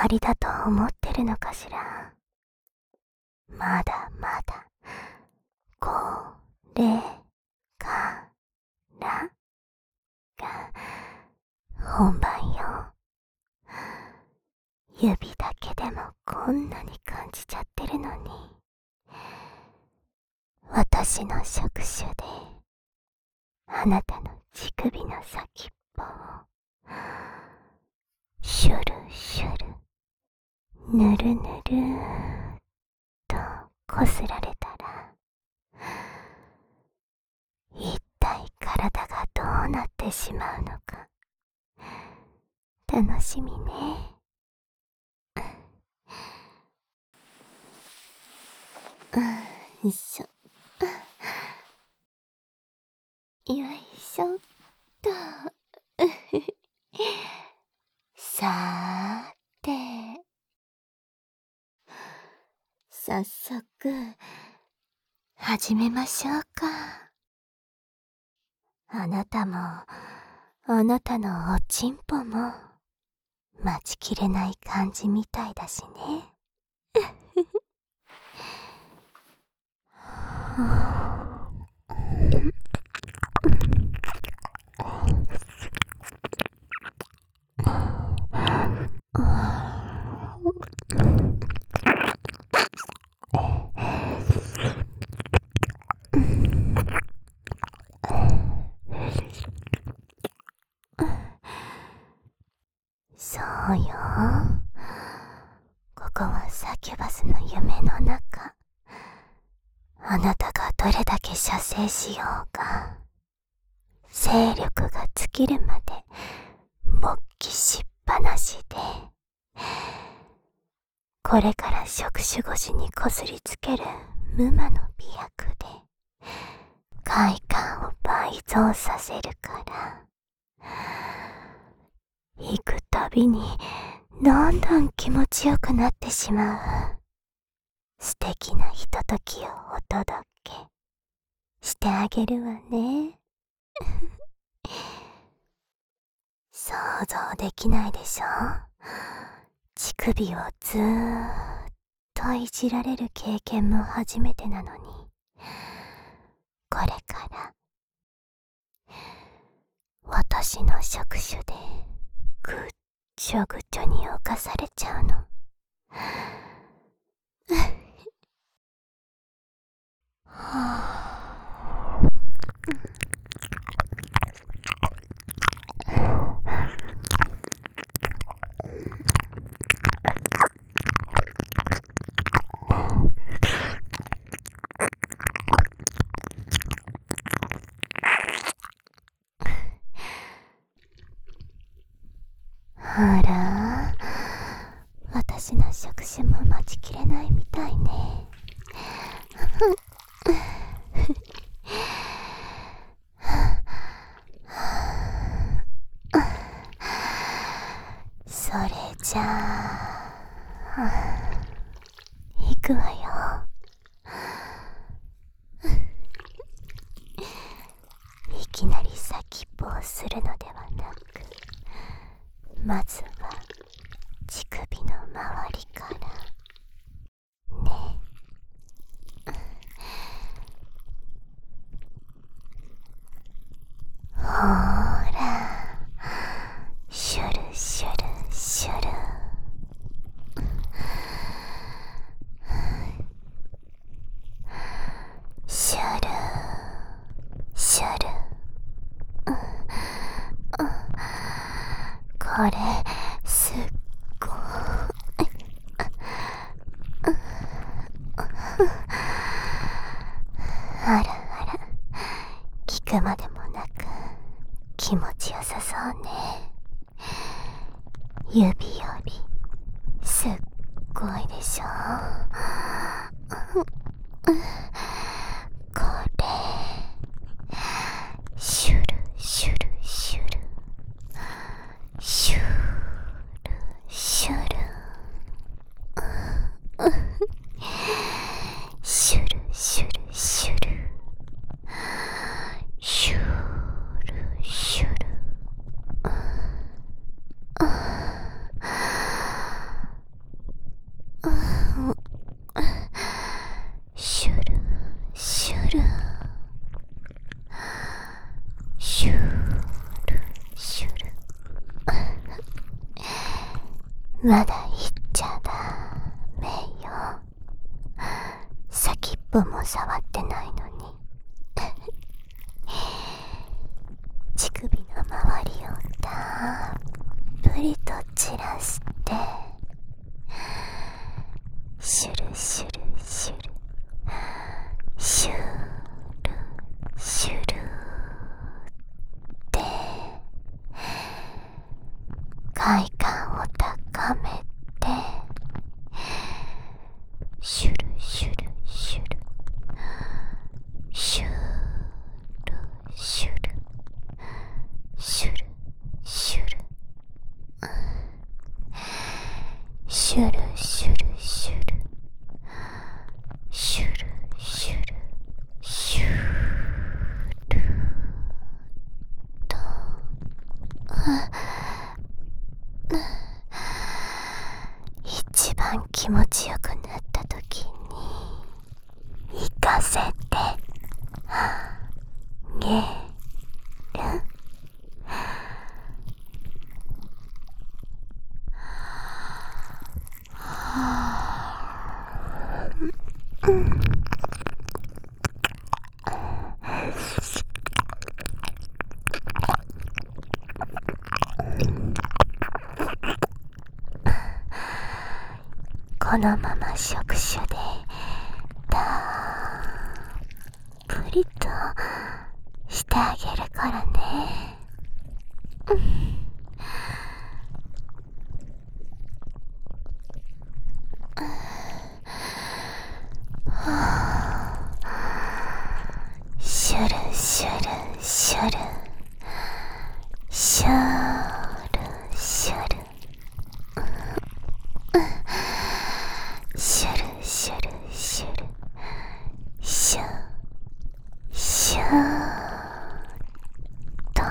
わりだと思ってるのかしら。まだまだ、これからが本番よ。指だけでもこんなに感じちゃってるのに、私の触手であなたの乳首の先っぽをシュルシュル、ぬるぬるーっとこすられたら、一体体がどうなってしまうのか楽しみね。よいしょ。よいしょっと。さーて、早速始めましょうか。あなたもあなたのおちんぽも待ちきれない感じみたいだしね。そうよ。ここはサキュバスの夢の中。あなたがどれだけ射精しようが、精力が尽きるまで勃起しっぱなしで、これから触手越しにこすりつける無魔の美薬で快感を倍増させるから、行くたびにどんどん気持ちよくなってしまう素敵なひとときをお届けしてあげるわね。想像できないでしょ。乳首をずーっといじられる経験も初めてなのに、これから私の触手でぐっちょぐちょに侵されちゃうの。あら、私の触手も待ちきれないみたいね。それじゃあ、行くわよ。いきなり先っぽをするのではなく、まずは乳首の周りからね。ほーら、シュルシュルシュル。シュルシュル。これすっごい。あらあら、聞くまでもなく気持ちよさそうね。指よりすっごいでしょ。これシュルシュルシュルシュルシュルシュルシュルシュルシュルシュル。 まだ言っちゃダメよ。先っぽも触ってないのに。乳首の周りをたっぷりと散らしてシュルシュルシュルシュルシュルって快感を高めてシュルシュルシュルシュルシュルシュルシュルシュルシュルシュルシュルシュルシュルと一番気持ちよくなった時に行かせてあげる。このまま触手でたっぷりとしてあげるからね。シュルシュルシュルシュルシュルシュルシュルシュルシュシュと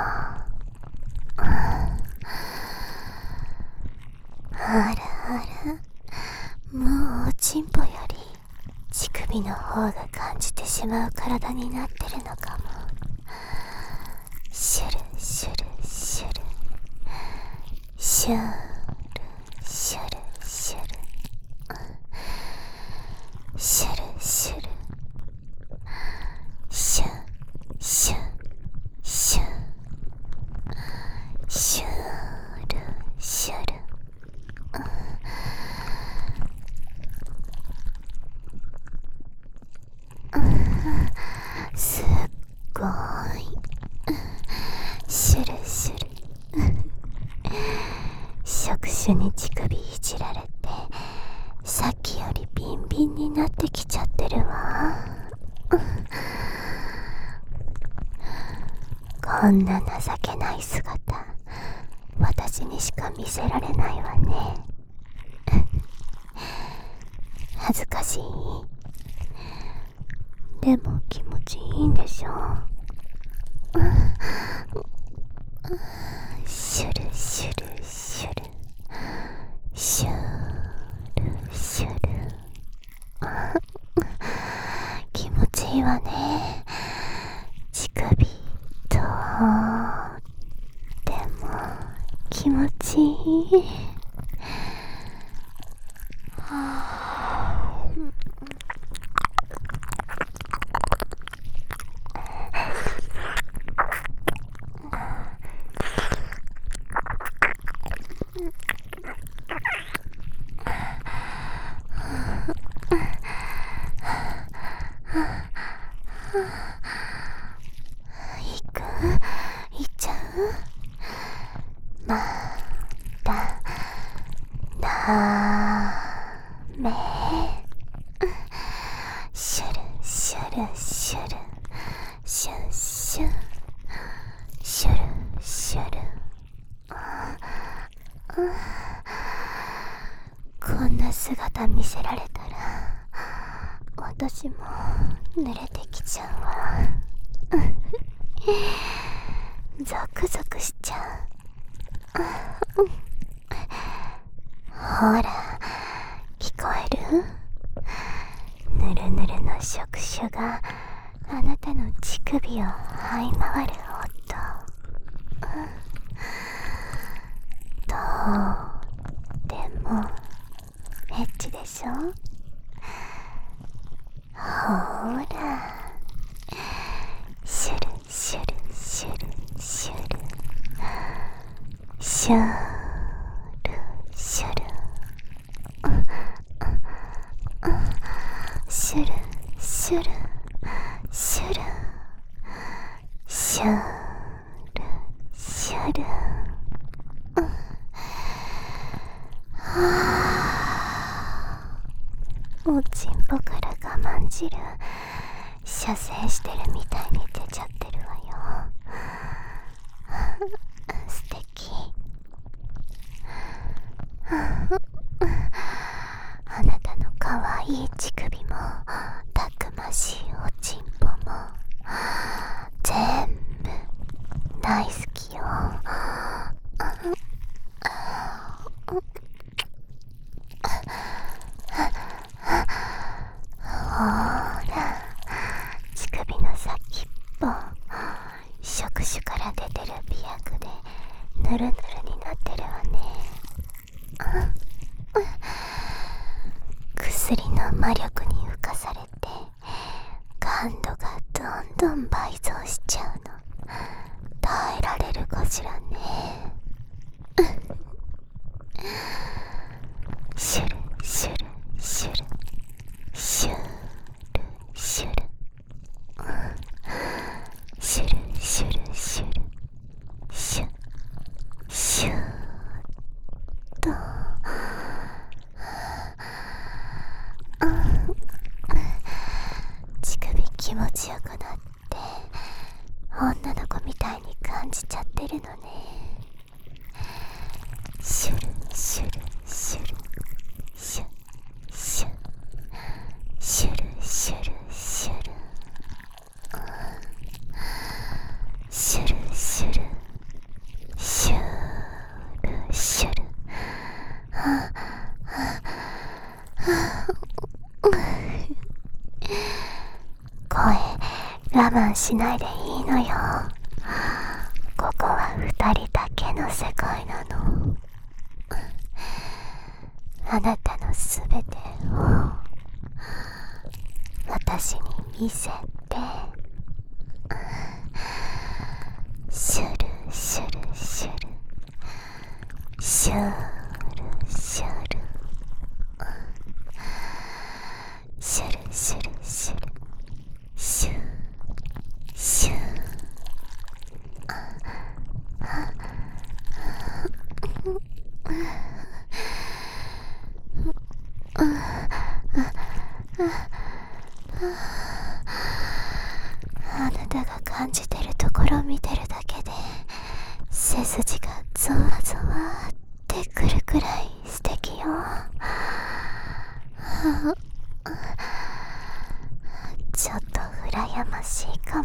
あらあら、もうおちんぽより乳首の方が感じてしまう体になってるのかも。シュルシュルシュルシュルシュルシュルシュルシュルシュシュシュシュルシュルすっごいシュルシュル触手に乳首いじられてさっきよりビンビンになってきちゃってるわ。こんな情けない姿私にしか見せられないわね。恥ずかしい。でも気持ちいいんでしょ。シュルシュルシュルシュルシュル気持ちいいわね。乳首とっても気持ちいい。いっちゃう？まだダメ。シュルシュルシュルシュシュシュルシュルこんな姿見せられたら私も濡れてきちゃうわ。ゾクゾクしちゃう。ほら聞こえる？ぬるぬるの触手があなたの乳首を這い回る音。とってもシュルシュルシュルシュルシュルシュルシュルおちんぽから我慢汁射精してるみたいに出ちゃってるわよ。素敵。あなたのかわいい乳首もたくましいおちんぽも全部大好きよ。ほら、乳首の先っぽ触手から出てる美薬でぬるぬるになってるわね。薬の魔力に浮かされて感度がどんどん倍増しちゃうの。耐えられるかしらね。シュルシュルシュルシュルシュルシュルシュルシュルシュシュと乳首気持ちよくなって女の子みたいに感じちゃってるのね。シュルシュルシュルシュシュシュルシュルシュルシュルシュルシュルシュル声我慢しないでいいのよ。ここは二人だけの世界なの。あなたのすべてを私に見せて。シュルシュルシュルシュルシュルシュルシュルシュルシュシュあなたが感じてるところを見てるだけで背筋がゾワゾワってくるくらい素敵よ。ちょっと羨ましいかも。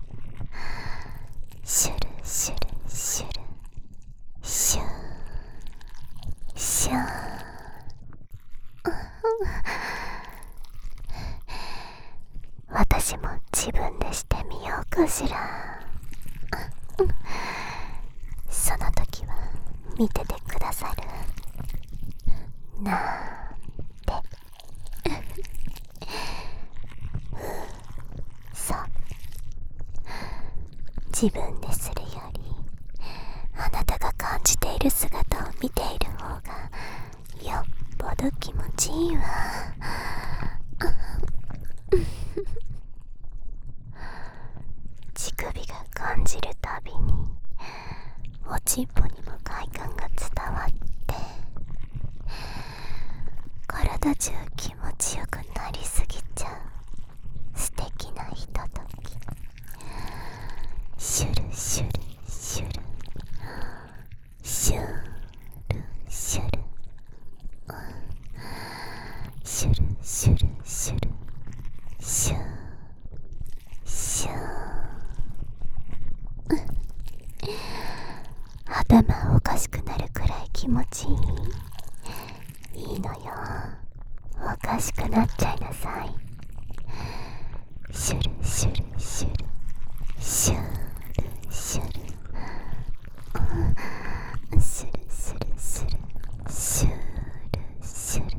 シュルシュルシュルシュシュ私も自分でしてみようかしら。その時は見ててくださるなんて。そう自分でするよりあなたが感じている姿を見ている方がよっぽど気持ちいいわ。乳首が感じるたびにおちんぽにも快感が伝わって体中気持ちよくなりすぎちゃう素敵なひととき。シュルシュルシュルシュルシュルシュルシュルシュルシュシュ頭おかしくなるくらい気持ちいい。いいのよ。おかしくなっちゃいなさい。シュルシュルシュルシュルシュルシュルシュルシュルシュルシュル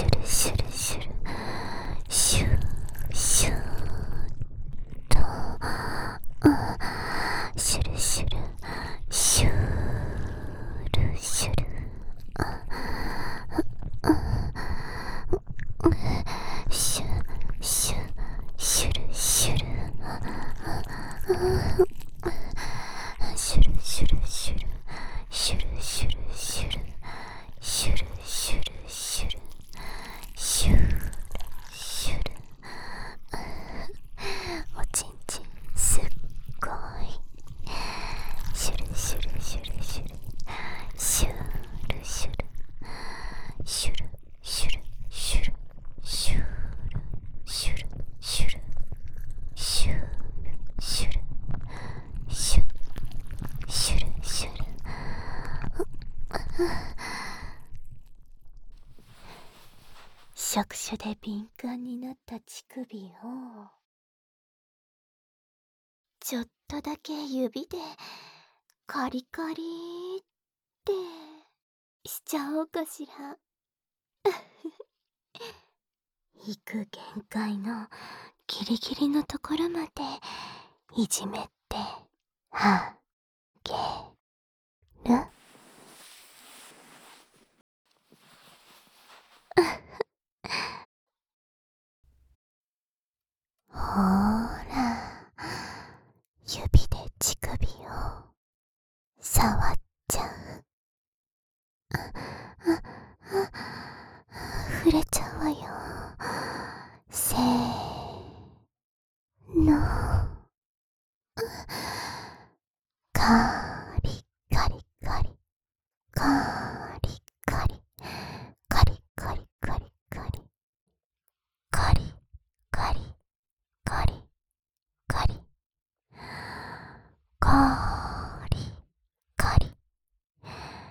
シュルシュルシュルシュシュとシュルシュルシュルシュルシュシュシュルシュルシュルシュルシュルシュルシュルシュルシュルシュルシュルシュルシュルシュルおちんちんすっごいシュルシュルシュルシュルシュルシュルシュルシュルシュルシュルシュルシュルシュルシュルシュルシュルシュル触手で敏感になった乳首をちょっとだけ指でカリカリってしちゃおうかしら。行く限界のギリギリのところまでいじめてあげる。ほーら、指で乳首を触っちゃう。触れちゃうわよ。せーの。カリカリカリカリカリカリカリカリカリカリカリカリカリカリカリ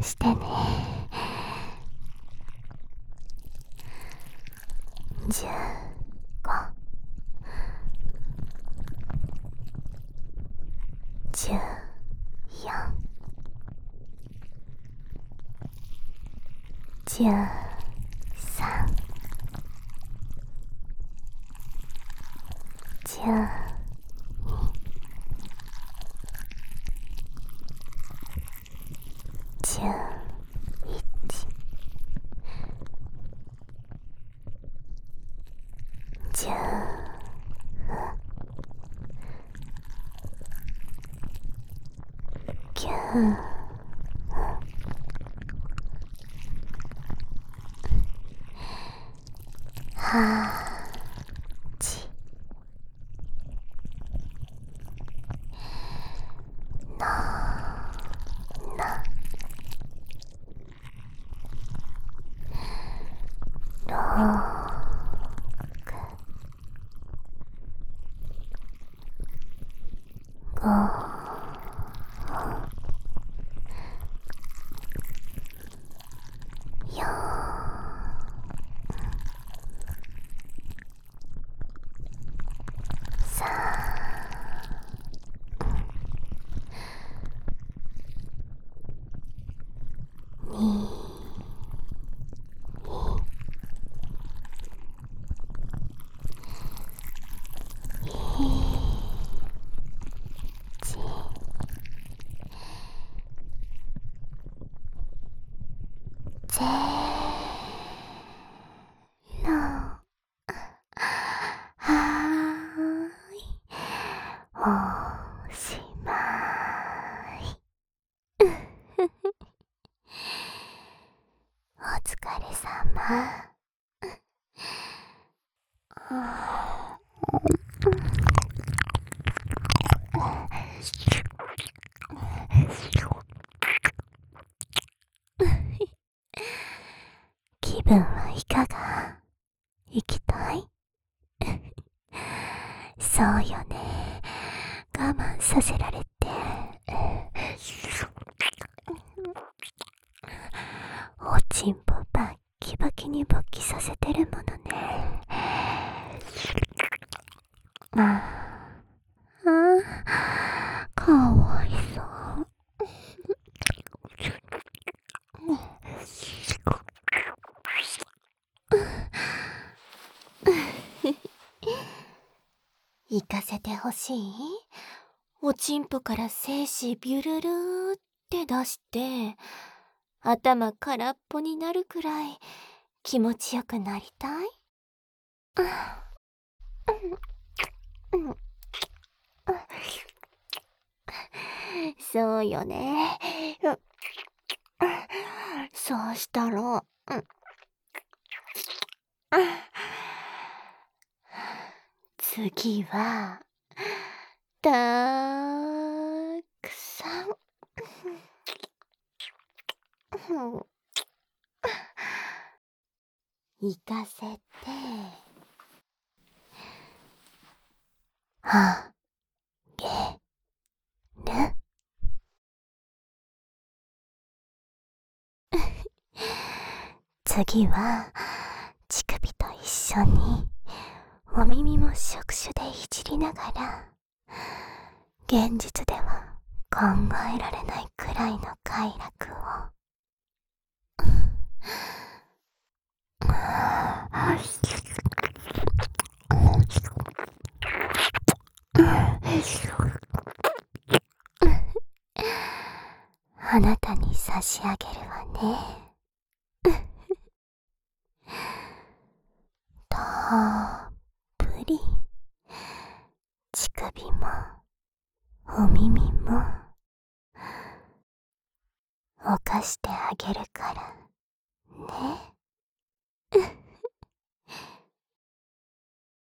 してね。15、14、13、12、11、9、8、7、6、5、4、ゼロ。おしまい。お疲れさま。気分はいかが？行きたい？そうよね。我慢させられて。おちんぽバッキバキに勃起させてるものね。かわいそう。行かせてほしい？おちんぽから精子ビュルルーって出して頭空っぽになるくらい気持ちよくなりたい？そうよね。そうしたら、次はたくさん行かせてあげる。次は乳首と一緒にお耳も触手でいじりながら、現実では考えられないくらいの快楽を。あなたに差し上げるわね。たっぷり乳首もお耳も犯してあげるからね。